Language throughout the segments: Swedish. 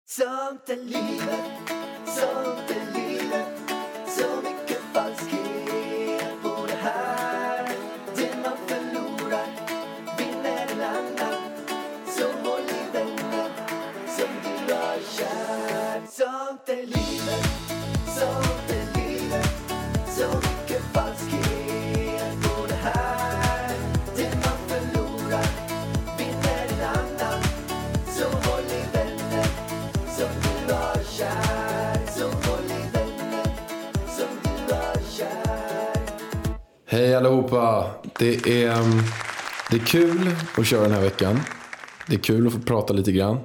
Sånt är livet, sånt är livet. Så mycket falskhet på det här. Det man förlorar vinner en annan. Så håll i vänner som du har kär. Sånt är livet, sånt är livet. Så mycket falskhet på det här. Det man förlorar vinner en annan. Så håll i vänner som du har kär. Så håll i vänner som du har kär. Hej allihopa! Det är kul att köra den här veckan. Det är kul att få prata lite grann.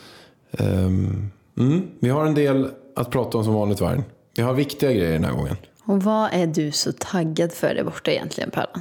Vi har en del att prata om som vanligt varje. Vi har viktiga grejer den här gången. Och vad är du så taggad för där borta egentligen, Pallan?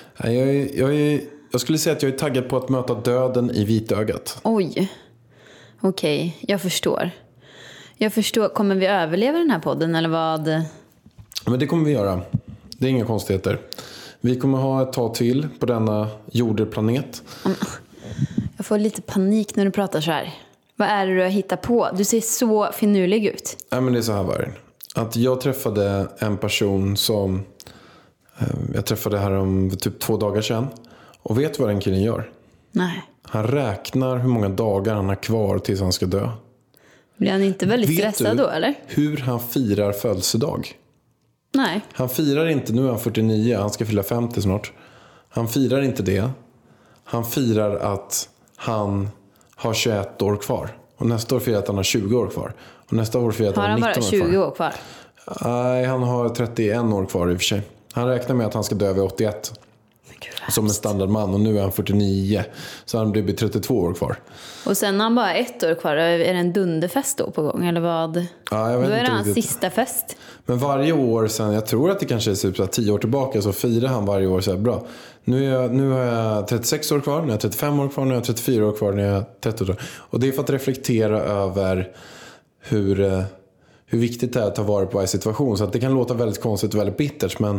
Jag skulle säga att jag är taggad på att möta döden i vitögat. Oj, okej, jag förstår. Kommer vi överleva den här podden eller vad? Men det kommer vi göra. Det är inga konstigheter. Vi kommer ha ett tag till på denna jordeplanet. Jag får lite panik när du pratar så här. Vad är det du har hittat på? Du ser så finurlig ut. Nej, men det är så här var det. Att jag träffade en person som jag träffade här om typ 2 dagar sedan. Och vet du vad den killen gör? Nej. Han räknar hur många dagar han har kvar tills han ska dö. Blir han inte väldigt stressad då, eller? Hur han firar födelsedag? Nej. Han firar inte, nu är han 49, han ska fylla 50 snart. Han firar inte det. Han firar att han har 21 år kvar. Och nästa år firar att han har 20 år kvar. Och nästa år firar att han har 19 år kvar. Har han bara 20 år kvar? Nej, han har 31 år kvar i och för sig. Han räknar med att han ska dö vid 81. Som en standardman, och nu är han 49. Så han blir 32 år kvar. Och sen har han bara 1 år kvar. Är det en dunderfest då på gång eller vad? Ja, jag vet då är det inte hans riktigt. sista fest. Men varje år sen, jag tror att det kanske är typ så 10 år tillbaka, så firar han varje år så här bra. Nu har jag 36 år kvar, nu har jag 35 år kvar, nu har jag 34 år kvar, nu har jag 30 år. Och det är för att reflektera över hur viktigt det är att ta vara på varje situation. Så att det kan låta väldigt konstigt och väldigt bittert, men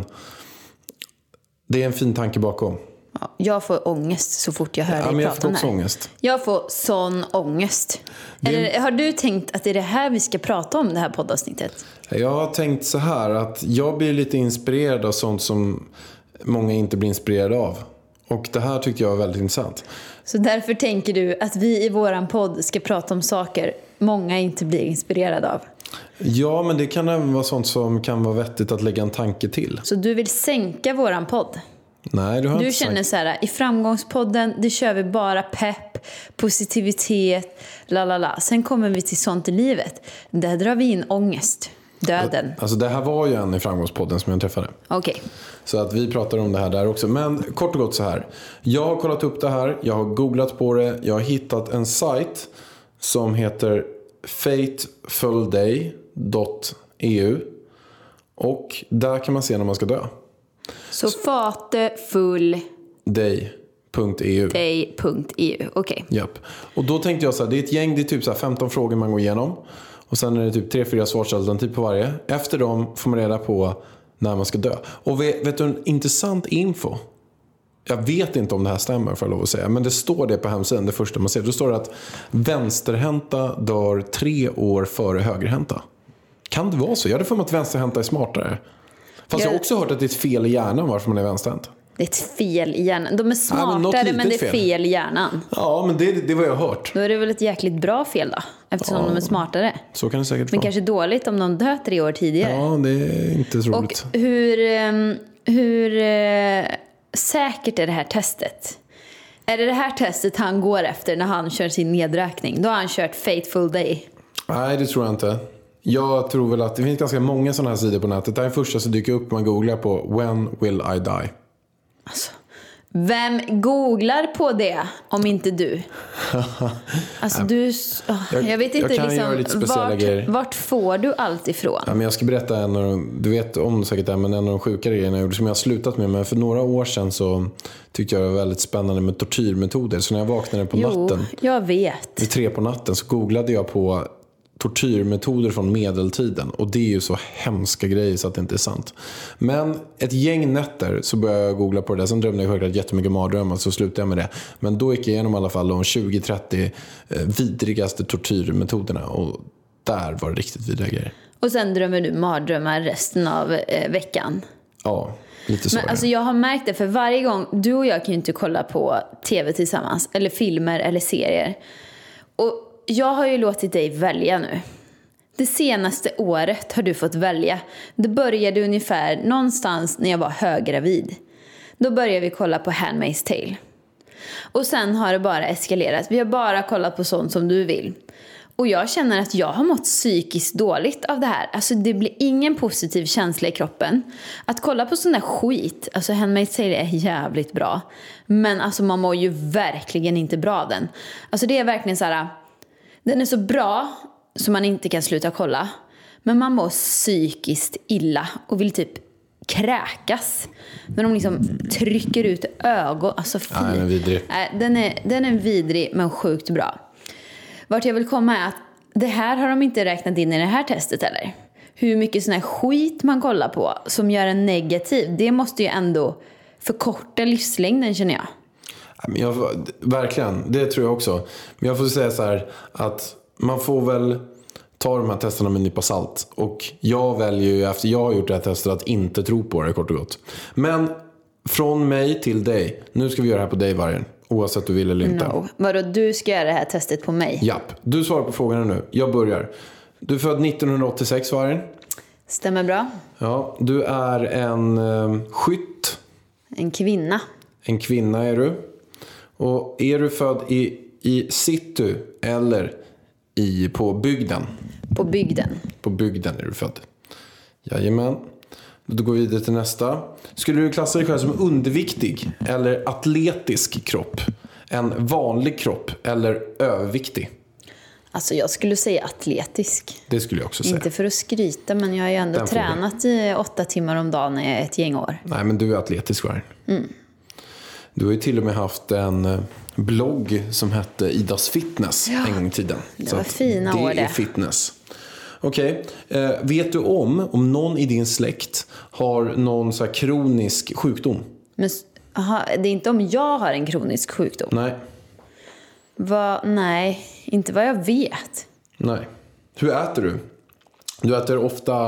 det är en fin tanke bakom. Ja, jag får ångest så fort jag hör dig men jag prata får om också det här. ångest. Jag får sån ångest. Eller, har du tänkt att det är det här vi ska prata om, det här poddavsnittet? Jag har tänkt så här, att jag blir lite inspirerad av sånt som många inte blir inspirerade av. Och det här tyckte jag var väldigt intressant. Så därför tänker du att vi i våran podd ska prata om saker många inte blir inspirerade av? Ja, men det kan även vara sånt som kan vara vettigt att lägga en tanke till. Så du vill sänka våran podd? Nej, du har Du inte känner sagt. så här, i framgångspodden, det kör vi bara pepp, positivitet, lalala. Sen kommer vi till sånt i livet. Där drar vi in ångest, döden. Alltså det här var ju en i framgångspodden som jag träffade. Okej. Så att vi pratar om det här där också. Men kort och gott så här. Jag har kollat upp det här, jag har googlat på det. Jag har hittat en sajt som heter fatefulday.eu. Och där kan man se när man ska dö. Så fatefull Day.eu. day.eu, okej. Japp. Och då tänkte jag så här, det är ett gäng, det är typ så här 15 frågor man går igenom. Och sen är det typ 3-4 svarsalternativ på varje. Efter dem får man reda på när man ska dö. Och vet du en intressant info? Jag vet inte om det här stämmer, för jag lov att säga. Men det står det på hemsidan, det första man ser. Då står det att vänsterhänta dör 3 år före högerhänta. Kan det vara så? Jag hade för mig att vänsterhänta är smartare. Fast jag har också hört att det är ett fel i hjärnan varför man är vänsterhänt. Det är ett fel i hjärnan. De är smartare, men det är fel i hjärnan. Ja, men det var jag hört. Då är det väl ett jäkligt bra fel då, eftersom de är smartare. Så kan det säkert Men vara. kanske dåligt om de dör 3 år tidigare. Ja, det är inte så Och roligt. hur säkert är det här testet? Är det här testet han går efter när han kör sin nedräkning? Då har han kört Fateful Day. Nej, det tror jag inte. Jag tror väl att det finns ganska många sådana här sidor på nätet. Det här är första som dyker upp, man googlar på When will I die? Alltså, vem googlar på det om inte du? Alltså jag vet inte jag kan göra lite speciella grejer. vart får du allt ifrån? Ja, men jag ska berätta en av de, du vet om säkert det, men en av de sjukare grejerna jag gjorde som jag har slutat med. Men för några år sedan så tyckte jag det var väldigt spännande med tortyrmetoder. Så när jag vaknade på natten, jag vet. vid 3 på natten, så googlade jag på tortyrmetoder från medeltiden. Och det är ju så hemska grejer så att det inte är sant. Men ett gäng nätter så började jag googla på det där. Sen drömde jag självklart jättemycket mardrömmar, så slutade jag med det. Men då gick jag igenom i alla fall de 20-30 vidrigaste tortyrmetoderna. Och där var det riktigt vidriga grejer. Och sen drömmer du mardrömmar resten av veckan. Ja, lite så. Men alltså jag har märkt det, för varje gång, du och jag kan ju inte kolla på tv tillsammans, eller filmer eller serier. Och jag har ju låtit dig välja nu. Det senaste året har du fått välja. Det började ungefär någonstans när jag var höggravid. Då började vi kolla på Handmaid's Tale. Och sen har det bara eskalerat. Vi har bara kollat på sånt som du vill. Och jag känner att jag har mått psykiskt dåligt av det här. Alltså det blir ingen positiv känsla i kroppen. Att kolla på sån där skit. Alltså Handmaid's Tale är jävligt bra. Men alltså man mår ju verkligen inte bra av den. Alltså det är verkligen så här. Den är så bra så man inte kan sluta kolla. Men man mår psykiskt illa och vill typ kräkas. När de liksom trycker ut ögon. Alltså fy. Ja, den är vidrig. Den är vidrig men sjukt bra. Vart jag vill komma är att det här har de inte räknat in i det här testet eller? Hur mycket sån här skit man kollar på som gör en negativ, det måste ju ändå förkorta livslängden, känner jag. Verkligen, det tror jag också. Men jag får säga så här att man får väl ta de här testerna med en nypa salt. Och jag väljer ju, efter jag har gjort det här testet, att inte tro på det kort och gott. Men från mig till dig, nu ska vi göra det här på dig, Vargen. Oavsett du vill eller inte. No. Vadå, du ska göra det här testet på mig? Japp, du svarar på frågorna nu. Jag börjar. Du är född 1986, Vargen. Stämmer bra. Ja, du är en skytt. En kvinna. En kvinna är du. Och är du född i city eller på bygden? På bygden. På bygden är du född. Jajamän. Då går vi vidare till nästa. Skulle du klassa dig själv som underviktig eller atletisk kropp? En vanlig kropp eller överviktig? Alltså jag skulle säga atletisk. Det skulle jag också säga. Inte för att skryta, men jag har ju ändå tränat i 8 timmar om dagen i ett gäng år. Nej, men du är atletisk, Vargen. Du har ju till och med haft en blogg som hette Idas Fitness en gång i tiden. Det var fina år det. Det är fitness. Okej. Vet du om någon i din släkt har någon så här kronisk sjukdom? Men det är inte om jag har en kronisk sjukdom? Nej. Nej, inte vad jag vet. Nej. Hur äter du? Du äter ofta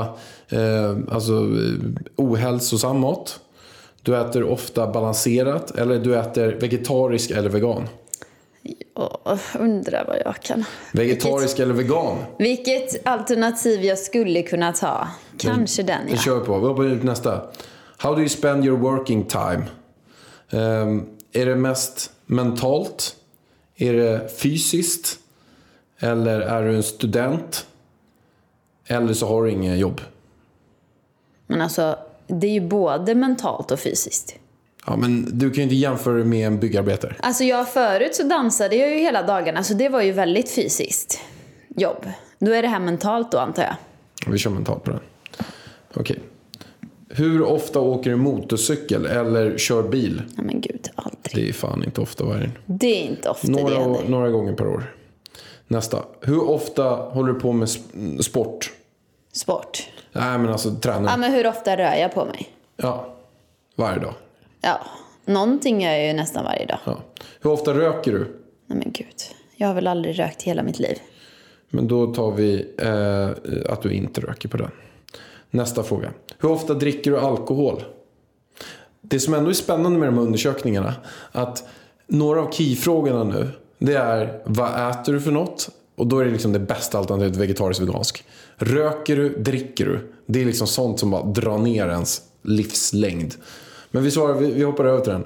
ohälsosam mat. Du äter ofta balanserat. Eller du äter vegetarisk eller vegan. Jag undrar vad jag kan. Vegetarisk eller vegan? Vilket alternativ jag skulle kunna ta. Kanske den, ja. Vi kör på. Vi hoppar ut nästa. How do you spend your working time? Är det mest mentalt? Är det fysiskt? Eller är du en student? Eller så har du inget jobb? Men alltså, det är ju både mentalt och fysiskt. Ja, men du kan ju inte jämföra det med en byggarbetare. Alltså förut så dansade jag ju hela dagarna. Så det var ju väldigt fysiskt jobb. Då är det här mentalt då, antar jag. Vi kör mentalt på det. Okej. Hur ofta åker du motorcykel eller kör bil? Ja, men gud, aldrig. Det är fan inte ofta, Vargen. Det är inte ofta det händer. Några gånger per år. Nästa. Hur ofta håller du på med sport? Sport? Nej, men alltså tränar. Ja, men hur ofta rör jag på mig? Ja, varje dag. Ja, någonting gör jag ju nästan varje dag. Ja. Hur ofta röker du? Nej men gud, jag har väl aldrig rökt hela mitt liv. Men då tar vi att du inte röker på den. Nästa fråga. Hur ofta dricker du alkohol? Det som ändå är spännande med de här undersökningarna, att några av keyfrågorna nu, det är vad äter du för något? Och då är det liksom det bästa alternativet vegetarisk vegansk. Röker du, dricker du? Det är liksom sånt som bara drar ner ens livslängd. Men vi hoppar över till den.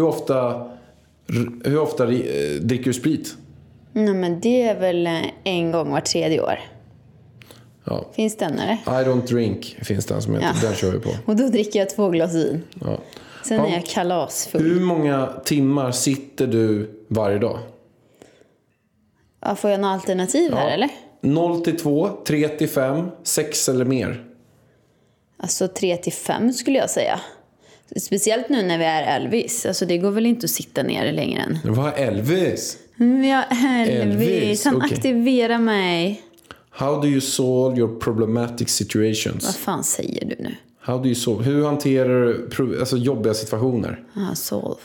Hur ofta dricker du sprit? Nej men det är väl en gång var 3:e år. Ja. Finns den eller? I don't drink finns den som heter. Ja. Den kör vi på. Och då dricker jag 2 glas vin. Ja. Sen är jag kalasfull. Hur många timmar sitter du varje dag? Ja, får jag några alternativ här eller? 0-2, 3-5, 6 eller mer? Alltså 3-5 skulle jag säga. Speciellt nu när vi är Elvis. Alltså det går väl inte att sitta ner längre än. Vad är Elvis? Ja, Elvis. Han aktiverar mig. How do you solve your problematic situations? Vad fan säger du nu? How do you solve? Hur hanterar du jobbiga situationer? Solve.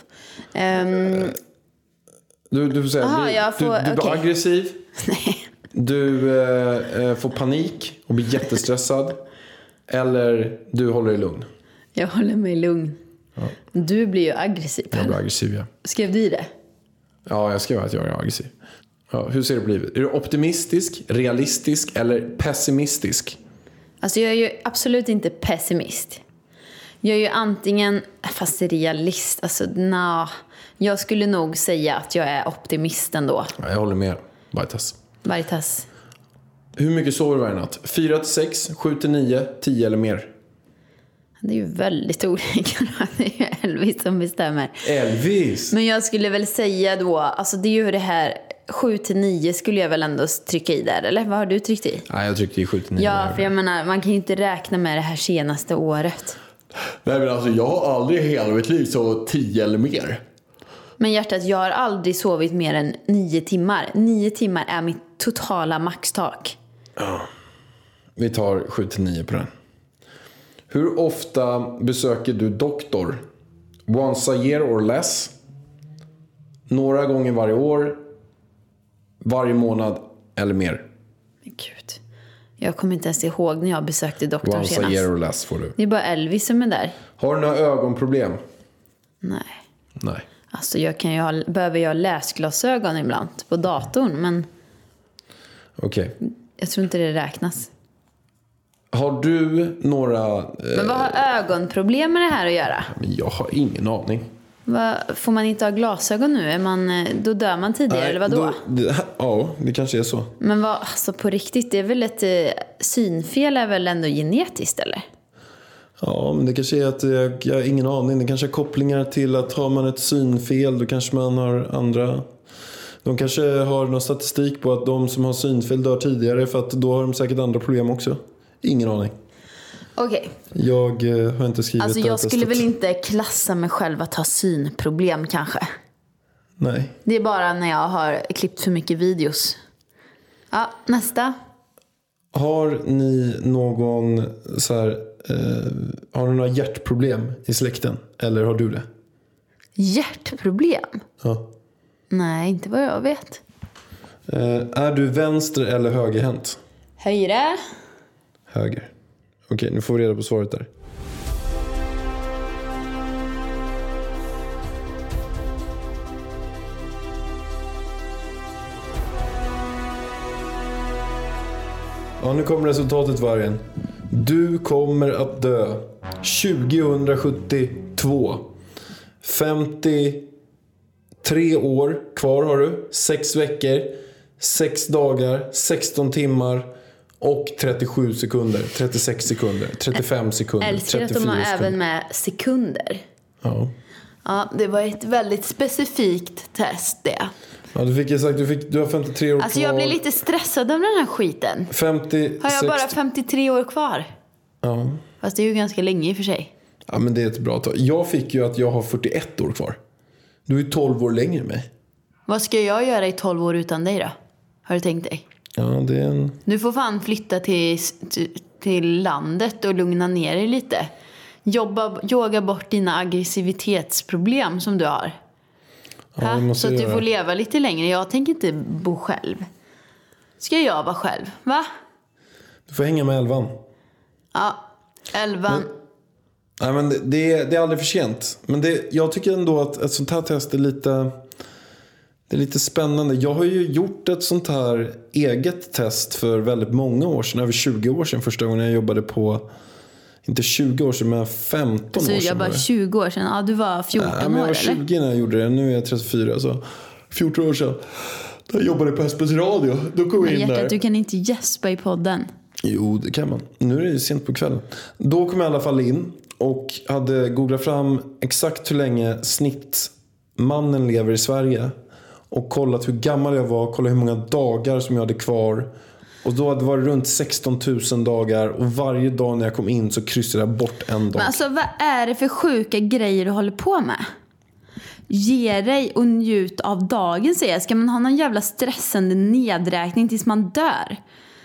Du får säga, Aha, du blir okej. aggressiv. Nej. Du får panik och blir jättestressad. Eller du håller dig lugn. Jag håller mig lugn. Ja. Du blir ju aggressiv. Jag blir aggressiv, ja. Skrev du i det? Ja, jag skrev att jag är aggressiv. Ja, hur ser det på livet? Är du optimistisk, realistisk eller pessimistisk? Alltså jag är ju absolut inte pessimist. Jag är ju antingen, fast realist, alltså jag skulle nog säga att jag är optimist ändå. Ja, jag håller med. Veritas. Hur mycket sover du varje natt? 4-6, 7-9, 10 eller mer? Det är ju väldigt olika. Det är ju Elvis som bestämmer. Elvis? Men jag skulle väl säga då, alltså det är ju det här 7-9 skulle jag väl ändå trycka i där, eller? Vad har du tryckt i? Nej, jag tryckte i 7-9. Ja, för jag menar, man kan ju inte räkna med det här senaste året. Nej, men alltså jag har aldrig i hela mitt liv så 10 eller mer. Men hjärtat, jag har aldrig sovit mer än 9 timmar. 9 timmar är mitt totala maxtak. Ja. Vi tar 7-9 på den. Hur ofta besöker du doktor? Once a year or less? Några gånger varje år? Varje månad eller mer? Men gud. Jag kommer inte ens ihåg när jag besökte doktorn Once senast. a year or less får du. Det är bara Elvis som är där. Har du några ögonproblem? Nej. Alltså behöver jag läsglasögon ibland på datorn, men Okej. jag tror inte det räknas. Har du några... Men vad har ögonproblem med det här att göra? Jag har ingen aning. Får man inte ha glasögon nu? Då dör man tidigare, eller vadå? Ja, det kanske är så. Men alltså på riktigt, det är väl ett synfel är väl ändå genetiskt, eller? Ja, men det kanske är att jag har ingen aning. Det kanske är kopplingar till att har man ett synfel, då kanske man har andra... De kanske har någon statistik på att de som har synfel dör tidigare, för att då har de säkert andra problem också. Ingen aning. Okej. Jag har inte skrivit alltså det här jag skulle testet. väl inte klassa mig själv att ha synproblem kanske. Nej. Det är bara när jag har klippt för mycket videos. Ja, nästa. Har ni någon så här... har du några hjärtproblem i släkten? Eller har du det? Hjärtproblem? Ja. Nej, inte vad jag vet. Är du vänster eller högerhänt? Höjre. Höger. Okej, nu får vi reda på svaret där. Ja, nu kommer resultatet, vargen. Du kommer att dö 2072. 53 år kvar har du. 6 veckor, 6 dagar, 16 timmar och 37 sekunder, 36 sekunder, 35 sekunder, Älskar 34 att de har sekunder. även med sekunder. Ja. Ja, det var ett väldigt specifikt test det. Ja, du har 53 år Alltså kvar. jag blir lite stressad av den här skiten. 50, Har jag 60... bara 53 år kvar? Ja. Fast det är ju ganska länge i och för sig. Ja, men det är ett bra tag. Jag fick ju att jag har 41 år kvar. Du är 12 år längre än mig. Vad ska jag göra i 12 år utan dig då? Har du tänkt dig? Ja, det är en... Du får fan flytta till landet och lugna ner dig lite. Yoga bort dina aggressivitetsproblem som du har. Ja, det måste så att jag du göra. får leva lite längre. Jag tänker inte bo själv. Ska jag vara själv? Va? Du får hänga med Elvan. Ja, 11. Nej, men det är aldrig för sent. Men jag tycker ändå att ett sånt här test är lite spännande. Jag har ju gjort ett sånt här eget test för väldigt många år sedan. Över 20 år sedan första gången jag jobbade på... Inte 20 år sedan, men 15 Så år sedan. jag bara 20 år sedan. Ja, du var 14 men jag år, var 20 eller? när jag gjorde det. Nu är jag 34, så 14 år sedan. Jag jobbade på Espes Radio. Då kom jag in Hjärtat, där. du kan inte gäspa i podden. Jo, det kan man. Nu är det ju sent på kvällen. Då kom jag i alla fall in och hade googlat fram exakt hur länge snittmannen lever i Sverige. Och kollat hur gammal jag var, kollat hur många dagar som jag hade kvar. Och då hade det varit runt 16 000 dagar. Och varje dag när jag kom in så kryssade jag bort en dag. Men alltså, vad är det för sjuka grejer du håller på med? Ge dig och njut av dagen, säger jag. Ska man ha någon jävla stressande nedräkning tills man dör?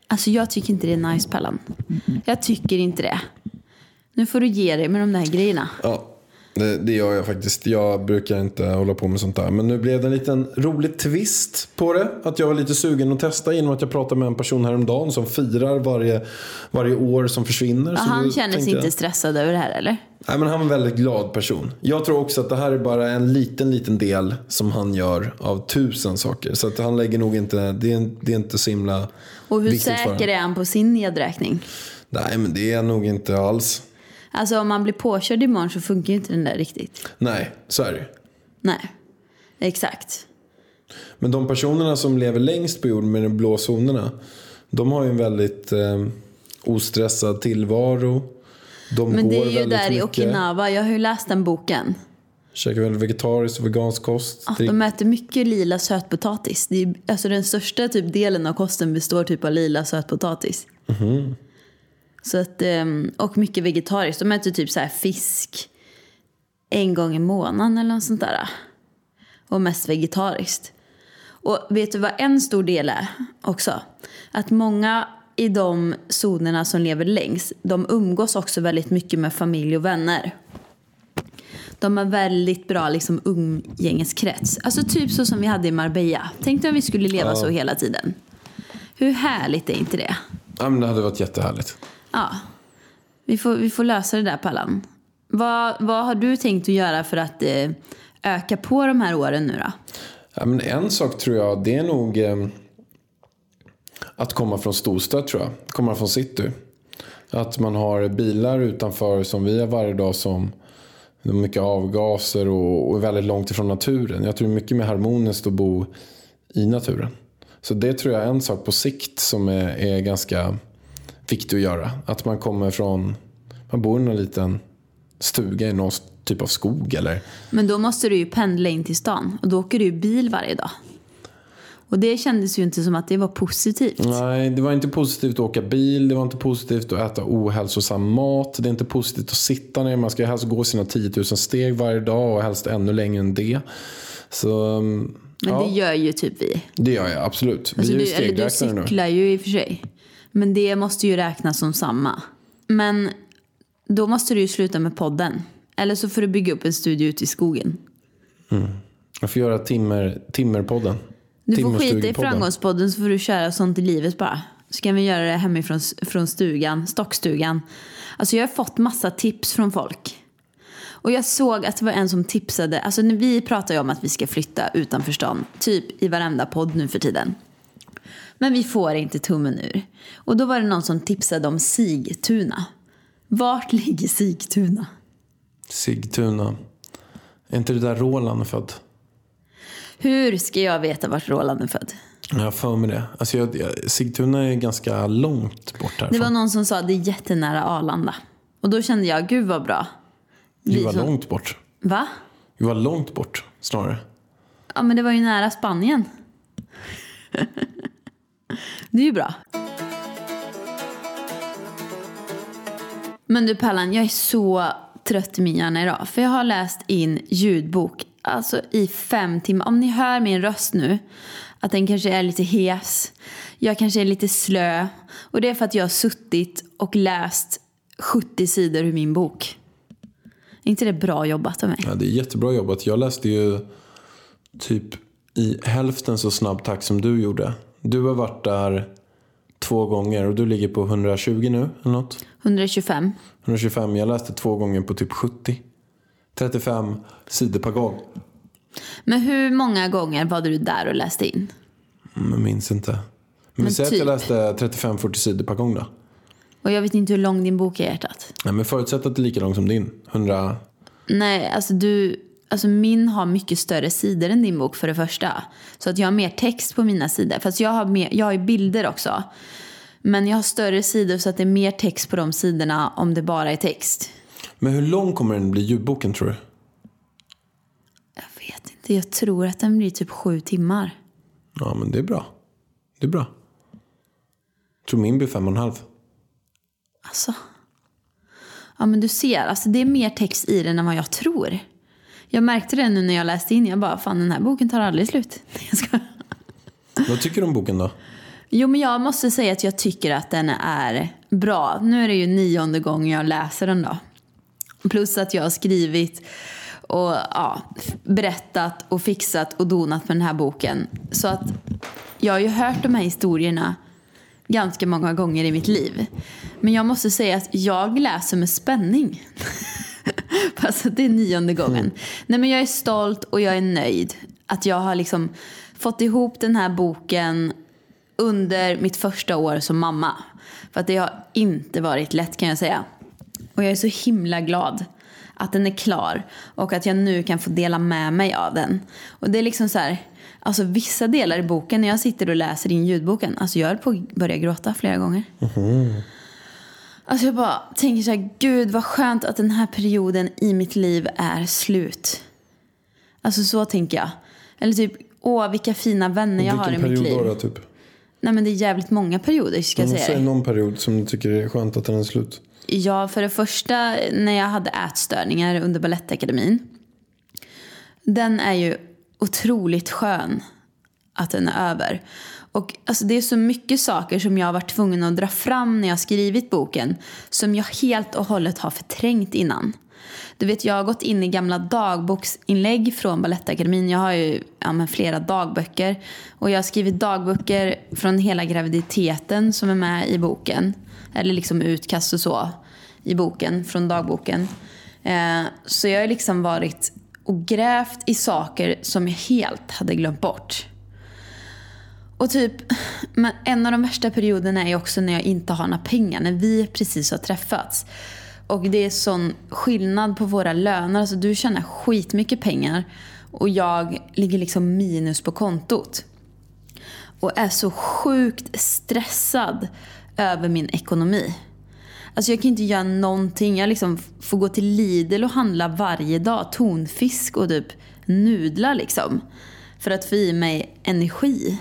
Alltså jag tycker inte det är nice, Pallan. Jag tycker inte det. Nu får du ge dig med de där grejerna. Ja, det gör jag faktiskt. Jag brukar inte hålla på med sånt där. Men nu blev det en liten rolig twist på det. Att jag var lite sugen att testa genom att jag pratade med en person häromdagen som firar varje år som försvinner. Så han känner sig inte stressad över det här, eller? Nej, men han är en väldigt glad person. Jag tror också att det här är bara en liten del som han gör av 1000 saker. Så att han lägger nog inte, det är inte så himla. Och hur säker är han på sin nedräkning? Nej, men det är nog inte alls. Alltså om man blir påkörd imorgon så funkar ju inte den där riktigt. Nej, så är det. Nej, exakt. Men de personerna som lever längst på jorden med de blå zonerna, de har ju en väldigt ostressad tillvaro. Men det är ju där i Okinawa. Jag har ju läst den boken. Käkar väl vegetarisk och vegansk kost. Ja, de äter mycket lila sötpotatis. Det är, alltså den största typ delen av kosten består typ av lila sötpotatis. Mm. Så att, och mycket vegetariskt. De äter typ så här fisk 1 gång i månaden eller något sånt där. Och mest vegetariskt. Och vet du vad en stor del är också? Att många i de zonerna som lever längst, de umgås också väldigt mycket med familj och vänner. De har väldigt bra liksom umgängeskrets. Alltså typ så som vi hade i Marbella. Tänkte om vi skulle leva så hela tiden. Hur härligt är inte det? Ja, men det hade varit jättehärligt. Ja, vi får lösa det där, Pallan. Vad har du tänkt att göra för att öka på de här åren nu då? Ja, men en sak tror jag, det är nog att komma från storstad, tror jag. Komma från city. Att man har bilar utanför som vi har varje dag som mycket avgaser och är väldigt långt ifrån naturen. Jag tror det är mycket mer harmoniskt att bo i naturen. Så det tror jag är en sak på sikt som är ganska viktigt att göra. Att man kommer från, man bor i en liten stuga i någon typ av skog eller. Men då måste du ju pendla in till stan och då åker du bil varje dag. Och det kändes ju inte som att det var positivt. Nej, det var inte positivt att åka bil. Det var inte positivt att äta ohälsosam mat. Det är inte positivt att sitta ner. Man ska helst gå sina 10 000 steg varje dag och helst ännu längre än det. Så, men det gör ju typ vi. Det gör jag, absolut. Alltså vi är ju du cyklar ju i och för sig. Men det måste ju räknas som samma. Men då måste du ju sluta med podden. Eller så får du bygga upp en studio ute i skogen. Jag får göra timmerpodden. Du får skita i framgångspodden så får du köra sånt i livet bara. Så kan vi göra det hemifrån från stugan, stockstugan. Alltså jag har fått massa tips från folk. Och jag såg att det var en som tipsade. Alltså när vi pratar ju om att vi ska flytta utanför stan. Typ i varenda podd nu för tiden. Men vi får inte tummen ur. Och då var det någon som tipsade om Sigtuna. Vart ligger Sigtuna? Sigtuna. Är inte det där Roland är född? Hur ska jag veta vart Roland är född? Jag får med det. Alltså Sigtuna är ganska långt bort härifrån. Det var någon som sa att det är jättenära Arlanda. Och då kände jag, gud vad bra. Det var långt bort. Va? Det var långt bort, snarare. Ja, men det var ju nära Spanien. Det är ju bra. Men du Pallan, jag är så trött i min hjärna idag. För jag har läst in ljudbok. Alltså i 5 timmar. Om ni hör min röst nu. Att den kanske är lite hes. Jag kanske är lite slö. Och det är för att jag har suttit och läst 70 sidor ur min bok. Är inte det bra jobbat av mig? Ja, det är jättebra jobbat. Jag läste ju typ i hälften så snabb takt som du gjorde. Du har varit där 2 gånger och du ligger på 120 nu eller något? 125. 125, jag läste 2 gånger på typ 70. 35 sidor per gång. Men hur många gånger var du där och läste in? Jag minns inte. Men säg typ att jag läste 35-40 sidor per gång då. Och jag vet inte hur lång din bok är, hjärtat. Nej, men förutsätt att det är lika lång som din. 100. Nej, alltså min har mycket större sidor än din bok för det första. Så att jag har mer text på mina sidor. Fast jag har ju bilder också. Men jag har större sidor så att det är mer text på de sidorna om det bara är text. Men hur lång kommer den bli ljudboken, tror du? Jag vet inte. Jag tror att den blir typ 7 timmar. Ja, men det är bra. Det är bra. Jag tror min blir 5,5. Alltså. Ja, men du ser. Alltså det är mer text i den än vad jag tror. Jag märkte det nu när jag läste in. Jag bara, fan den här boken tar aldrig slut. Jag ska... Vad tycker du om boken då? Jo, men jag måste säga att jag tycker att den är bra. Nu är det ju 9:e gången jag läser den då. Plus att jag har skrivit och berättat och fixat och donat med den här boken. Så att jag har ju hört de här historierna ganska många gånger i mitt liv. Men jag måste säga att jag läser med spänning. Fast att det är 9:e gången. Nej, men jag är stolt och jag är nöjd. Att jag har liksom fått ihop den här boken under mitt första år som mamma. För att det har inte varit lätt, kan jag säga. Och jag är så himla glad att den är klar. Och att jag nu kan få dela med mig av den. Och det är liksom så här, alltså vissa delar i boken, när jag sitter och läser in ljudboken, alltså jag höll på att börja gråta flera gånger. Alltså jag bara tänker så här, gud vad skönt att den här perioden i mitt liv är slut. Alltså så tänker jag. Eller typ, vilka fina vänner jag har i mitt liv. Vilken period då typ? Nej, men det är jävligt många perioder, ska jag säga. Säg någon period som du tycker är skönt att den är slut. Ja, för det första, när jag hade ätstörningar under Balettakademin. Den är ju otroligt skön att den är över. Och alltså, det är så mycket saker som jag har varit tvungen att dra fram när jag skrivit boken, som jag helt och hållet har förträngt innan. Du vet, jag har gått in i gamla dagboksinlägg från Balettakademin. Jag har ju flera dagböcker. Och jag har skrivit dagböcker från hela graviditeten som är med i boken. Eller liksom utkast och så i boken, från dagboken. Så jag har liksom varit och grävt i saker som jag helt hade glömt bort. Och typ, men en av de värsta perioderna är också när jag inte har några pengar. När vi precis har träffats. Och det är sån skillnad på våra löner. Alltså du tjänar skitmycket pengar. Och jag ligger liksom minus på kontot. Och är så sjukt stressad över min ekonomi. Alltså jag kan inte göra någonting. Jag liksom får gå till Lidl och handla varje dag. Tonfisk och typ nudlar liksom. För att få i mig energi.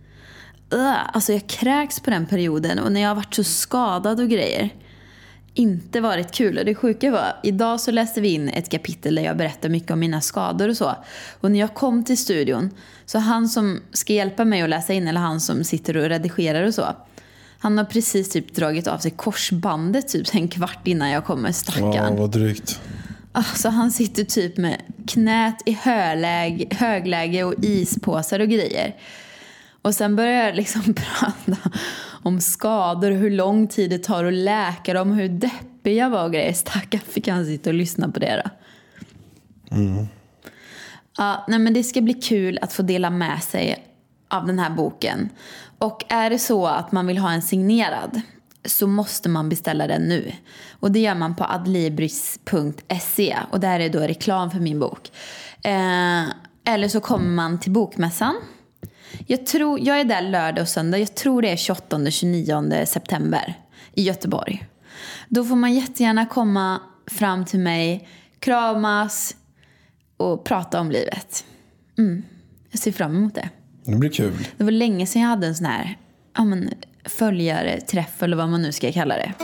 Alltså jag kräks på den perioden. Och när jag har varit så skadad och grejer. Inte varit kul. Och det sjuka var, idag så läste vi in ett kapitel där jag berättar mycket om mina skador och så. Och när jag kom till studion, så han som ska hjälpa mig att läsa in, eller han som sitter och redigerar och så, han har precis typ dragit av sig korsbandet typ en kvart innan jag kommer, stackarn. Ja, vad drygt. Alltså han sitter typ med knät i högläge och ispåsar och grejer. Och sen börjar jag liksom prata om skador och hur lång tid det tar att läka dem, hur deppig jag var och grejer. Stackarn fick han sitta och lyssna på det då. Ja, nej, men det ska bli kul att få dela med sig av den här boken. Och är det så att man vill ha en signerad, så måste man beställa den nu. Och det gör man på adlibris.se. Och där är då reklam för min bok. Eller så kommer man till bokmässan. Jag är där lördag och söndag. Jag tror det är 28-29 september i Göteborg. Då får man jättegärna komma fram till mig, kramas och prata om livet. Jag ser fram emot det. Det blir kul. Det var länge sedan jag hade en sån här följare, träff eller vad man nu ska kalla det.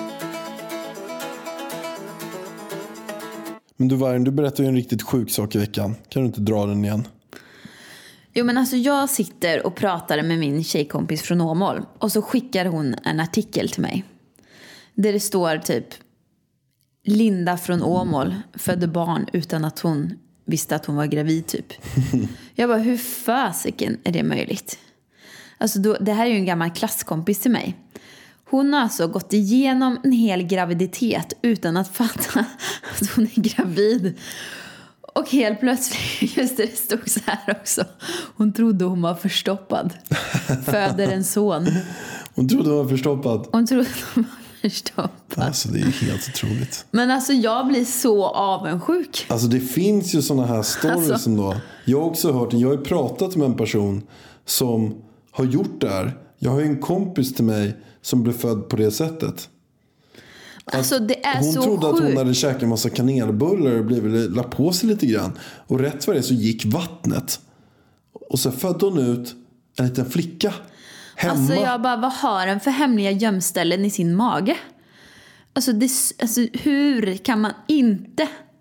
Men du Vargen, du berättade ju en riktigt sjuk sak i veckan. Kan du inte dra den igen? Jo, men alltså jag sitter och pratar med min tjejkompis från Åmål. Och så skickar hon en artikel till mig. Där det står typ: Linda från Åmål födde barn utan att hon visste att hon var gravid typ. Jag bara, hur fasiken är det möjligt? Alltså det här är ju en gammal klasskompis till mig. Hon har alltså gått igenom en hel graviditet utan att fatta att hon är gravid. Och helt plötsligt, just det stod så här också. Hon trodde hon var förstoppad. Föder en son. Hon trodde hon var förstoppad. Alltså det är helt otroligt. Men alltså jag blir så avundsjuk. Alltså det finns ju såna här stories som då. Jag har också hört, jag har ju pratat med en person som har gjort det här. Jag har ju en kompis till mig som blev född på det sättet. Alltså det är hon så trodde att hon sjukt. hade käkat en massa kanelbullar och la på sig lite grann. Och rätt vad det så gick vattnet. Och så födde hon ut en liten flicka hemma. Alltså jag bara, vad har den för hemliga gömställen i sin mage? Alltså hur kan man inte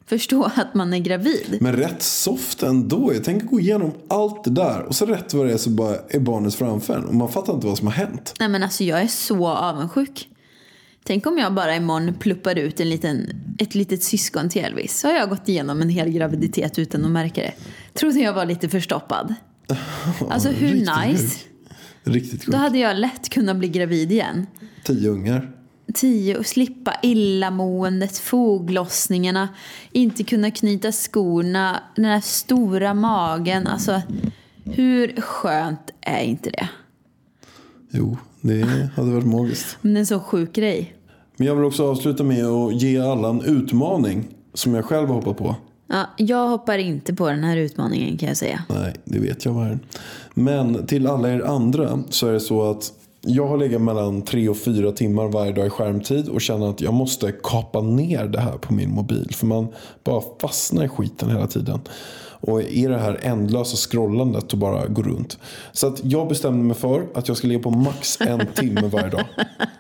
förstå att man är gravid. Men rätt soft ändå. Jag tänker gå igenom allt det där. Och så rätt vad det är så bara är barnet framför en. Och man fattar inte vad som har hänt. Nej men alltså jag är så avundsjuk. Tänk om jag bara imorgon pluppar ut ett litet syskon till Elvis. Så har jag gått igenom en hel graviditet utan att märka det. Trodde jag var lite förstoppad. Alltså hur nice. Riktigt sjukt. Då hade jag lätt kunnat bli gravid igen. 10 ungar. 10 och slippa illamåendet, foglossningarna, inte kunna knyta skorna, den här stora magen. Alltså hur skönt är inte det? Jo, det hade varit magiskt. Men det är en så sjuk grej. Men jag vill också avsluta med att ge alla en utmaning som jag själv har hoppat på. Ja, jag hoppar inte på den här utmaningen kan jag säga. Nej, det vet jag vad. Men till alla er andra så är det så att jag har legat mellan 3 och 4 timmar varje dag i skärmtid och känner att jag måste kapa ner det här på min mobil. För man bara fastnar i skiten hela tiden. Och i det här ändlösa scrollandet och bara går runt. Så att jag bestämde mig för att jag ska ligga på max 1 timme varje dag.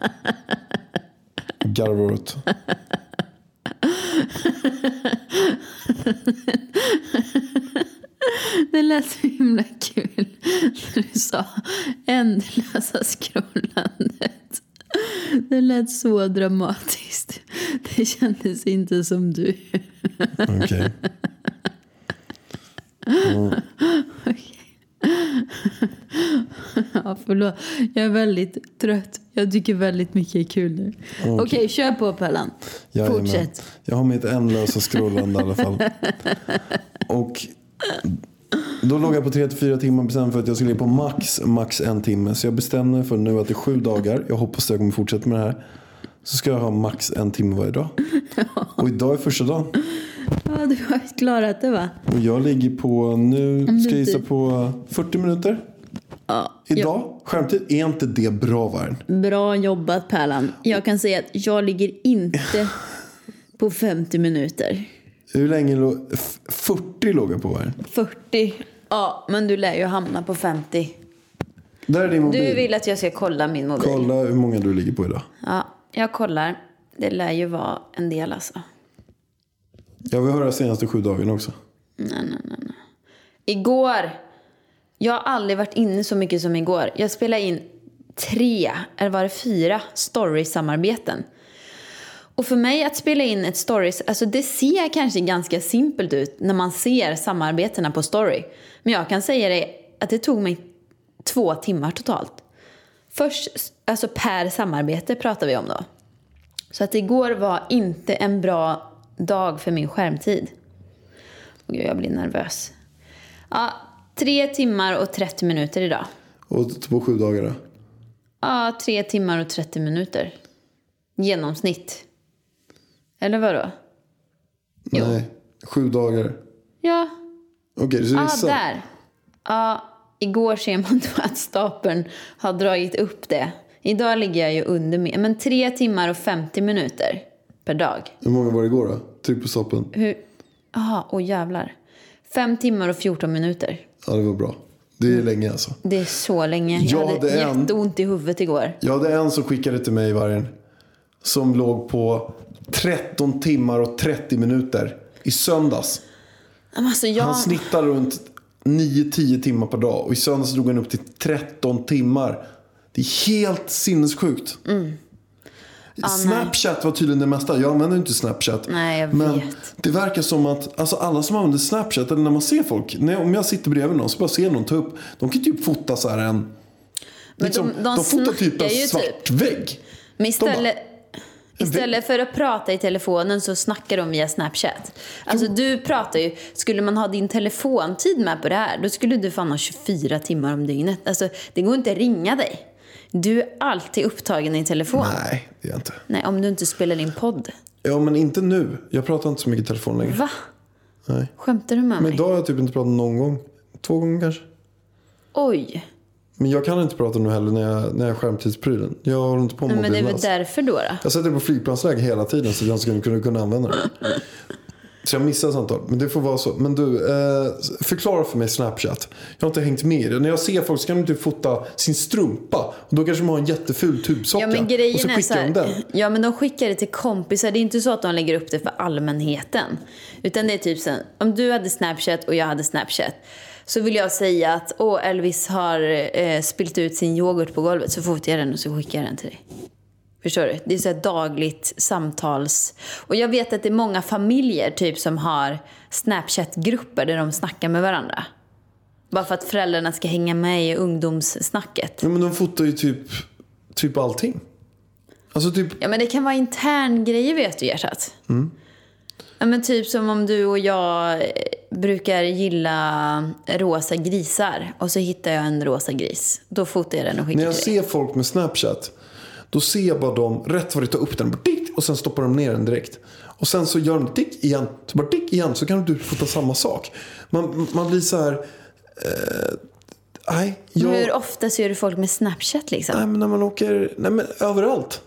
Garvar ut. Det lät så himla kul när du sa ändlösa scrollandet. Det lät så dramatiskt. Det kändes inte som du. Okej. Ja, förlåt. Jag är väldigt trött. Jag tycker väldigt mycket är kul nu. Okej, kör på Pellan. Fortsätt. Jag har mitt ändlösa scrollande i alla fall. Och då låg jag på 3-4 timmar bestämde för att jag skulle ligga på max 1 timme. Så jag bestämde för nu att det är 7 dagar. Jag hoppas att jag kommer fortsätta med det här. Så ska jag ha max 1 timme varje dag. Och idag är första dagen. Ja, du har klarat det va? Och jag ligger på, nu ska jag gissa på 40 minuter. Ja. Idag, skärmtid, är inte det bra Värn? Bra jobbat Pärlan. Jag kan säga att jag ligger inte på 50 minuter. Hur länge 40 låg jag på Värn? 40. Ja, men du lär ju hamna på 50. Där är din mobil. Du vill att jag ska kolla min mobil. Kolla hur många du ligger på idag. Ja, jag kollar. Det lär ju vara en del alltså. Jag vill höra senaste 7 dagarna också. Nej. Igår. Jag har aldrig varit inne så mycket som igår. Jag spelade in 3, eller var det 4 story-samarbeten. Och för mig att spela in ett stories, alltså det ser kanske ganska simpelt ut när man ser samarbetena på story. Men jag kan säga dig att det tog mig 2 timmar totalt. Först, alltså per samarbete pratar vi om då. Så att igår var inte en bra dag för min skärmtid. Och gud, jag blir nervös. Ja, 3 timmar och 30 minuter idag. Och på 7 dagar då? Ja, 3 timmar och 30 minuter. Genomsnitt. Eller vadå? Nej, 7 dagar. Ja. Okej, så Ja, där. Ja, igår ser man då att stapeln har dragit upp det. Idag ligger jag ju under med. Men 3 timmar och 50 minuter per dag. Hur många var det igår då? Tryck på stapeln. Jaha, jävlar. 5 timmar och 14 minuter. Ja, det var bra. Det är länge alltså. Det är så länge. Jag hade jätteont i huvudet igår. Jag hade en som skickade till mig i Vargen. Som låg på 13 timmar och 30 minuter i söndags. Alltså, Han snittar runt 9-10 timmar per dag. Och i söndags drog han upp till 13 timmar. Det är helt sinnessjukt. Snapchat var tydligen det mesta. Jag använder inte Snapchat. Nej, jag men vet. det verkar som att alltså alla som använder Snapchat, eller när man ser folk, om jag sitter bredvid någon så bara ser någon ta upp, de kan typ fota så här en liksom, de fotar typ en svart vägg. Men istället för att prata i telefonen så snackar de via Snapchat. Alltså du pratar ju, skulle man ha din telefontid med på det här, då skulle du fan ha 24 timmar om dygnet. Alltså det går inte att ringa dig. Du är alltid upptagen i telefon. Nej, det är jag inte. Nej, om du inte spelar in podd. Ja, men inte nu. Jag pratar inte så mycket i telefon längre. Va? Nej. Skämtar du med mig? Men idag har jag typ inte pratat någon gång. 2 gånger kanske. Oj. Men jag kan inte prata nu heller när jag är skärmtidsprylen. Jag håller inte på med mobilen. Men det är väl därför då? Jag sätter det på flygplansläge hela tiden så jag ska kunna använda det. Så jag missar samtal. Men det får vara så. Men du, förklara för mig Snapchat. Jag har inte hängt med i det. När jag ser folk så kan de inte fota sin strumpa. Och då kanske de har en jätteful tubsocka. Ja, men grejen och så skickar är så de här, den. ja, men de skickar det till kompisar. Det är inte så att de lägger upp det för allmänheten. Utan det är typ så, om du hade Snapchat och jag hade Snapchat, så vill jag säga att Elvis har spilt ut sin yoghurt på golvet, så fotar jag den och så skickar jag den till dig. Förstår du? Det är så här dagligt samtals. Och jag vet att det är många familjer typ som har Snapchat-grupper där de snackar med varandra. Bara för att föräldrarna ska hänga med i ungdomssnacket. Ja, men de fotar ju typ allting. Alltså typ... Ja, men det kan vara intern grejer, vet du, hjärtat. Ja, men typ som om du och jag brukar gilla rosa grisar. Och så hittar jag en rosa gris. Då fotar jag den och skickar När jag till dig. ser folk med Snapchat, då ser jag bara dem rätt vad det tar upp den och sen stoppar de ner den direkt. Och sen så gör de dick igen, så bara dick igen, så kan du fota samma sak. Man blir så här... Hur ofta ser du folk med Snapchat liksom? Nej, men när man åker... Nej, men överallt.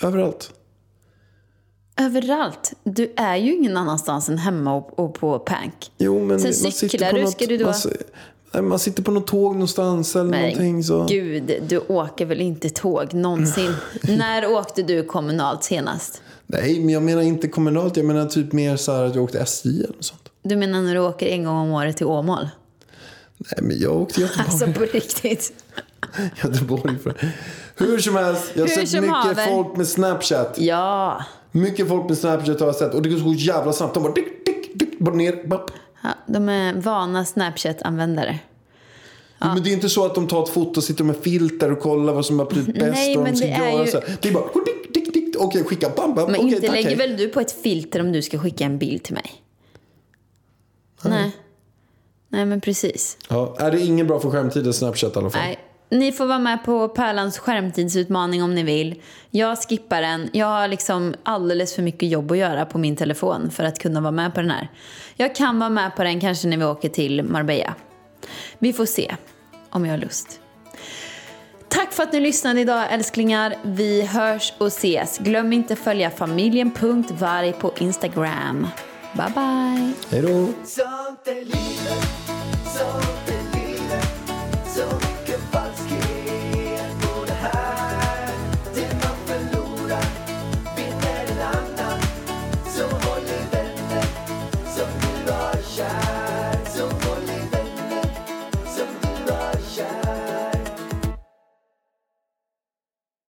Överallt. Du är ju ingen annanstans än hemma och på Pank. Jo, men sen cyklar du, ska du då... Man sitter på något tåg någonstans eller någonting så... Gud, du åker väl inte tåg någonsin? När åkte du kommunalt senast? Nej, men jag menar inte kommunalt. Jag menar typ mer så här att jag åkte SJ eller något sånt. Du menar när du åker en gång om året till Åmål? Nej, men jag åkte Göteborg. Alltså på riktigt. Göteborg. Hur som helst, jag har sett mycket folk med Snapchat. Ja. Mycket folk med Snapchat har jag sett. Och det går så jävla snabbt. De bara dick, bara ner, bapp. Ja, de är vana Snapchat-användare. Ja. Men det är inte så att de tar ett foto och sitter med filter och kollar vad som har blivit bäst. Nej, och men de ska det är göra ju... så. Det är bara dick. Okej, skicka bam. Men okej, inte tack, lägger hej. väl du på ett filter om du ska skicka en bild till mig? Nej, men precis. Ja, är det ingen bra för skärmtiden Snapchat i alla fall? Nej. Ni får vara med på Pärlans skärmtidsutmaning om ni vill. Jag skippar den. Jag har liksom alldeles för mycket jobb att göra på min telefon för att kunna vara med på den här. Jag kan vara med på den kanske när vi åker till Marbella. Vi får se om jag har lust. Tack för att ni lyssnade idag, älsklingar. Vi hörs och ses. Glöm inte följa familjen.varg på Instagram. Bye bye. Hej då. Sånt är livet, sånt är livet. Så mycket falskhet på det här. Det man förlorar vinner en annan. Så håll i vänner som du har kär.